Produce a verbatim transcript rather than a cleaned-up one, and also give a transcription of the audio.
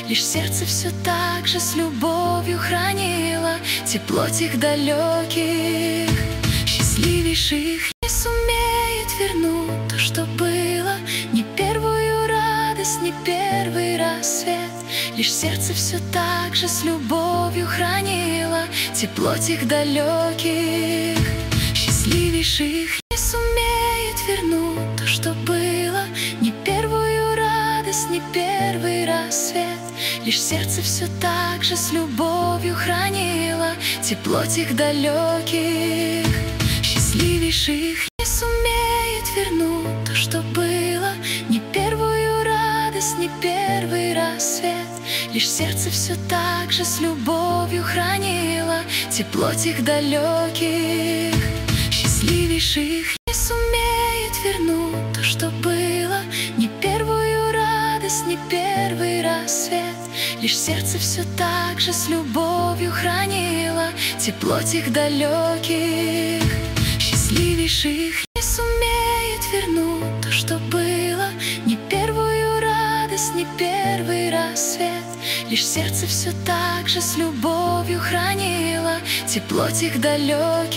Лишь сердце все так же с любовью хранило тепло тех далеких. Счастливейших не сумеет вернуть то, что было, ни первую радость, ни первый рассвет. Лишь сердце все так же с любовью хранило тепло тех далеких. Счастливейших не сумеет вернуть то, что было, ни первую радость, ни первый рассвет. Лишь сердце все так же с любовью хранило тепло тех далеких. Счастливейших не сумеет вернуть то, что было, ни первую радость, ни первый рассвет. Лишь сердце все так же с любовью хранило тепло тех далеких. Счастливейших не сумеет вернуть то, что было, ни первую радость, ни первый рассвет. Лишь сердце все так же с любовью хранило тепло тех далеких. Счастливейших не сумеет вернуть то, что было, ни первую радость, ни первый рассвет. Лишь сердце все так же с любовью хранило тепло тех далеких.